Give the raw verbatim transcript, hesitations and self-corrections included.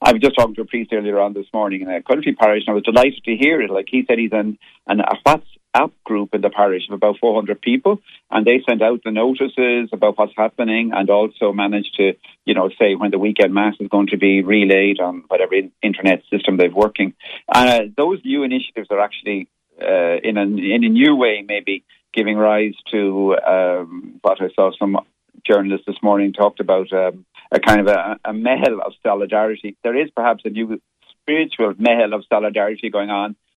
I was just talking to a priest earlier on this morning in a country parish, and I was delighted to hear it. Like he said, he's in an, a WhatsApp group in the parish of about four hundred people, and they send out the notices about what's happening, and also manage to, you know, say when the weekend mass is going to be relayed on whatever internet system they're working. Uh, those new initiatives are actually uh, in a in a new way, maybe giving rise to um, what I saw some journalists this morning talked about. Um, a kind of a, a mehel of solidarity. There is perhaps a new spiritual mehel of solidarity going on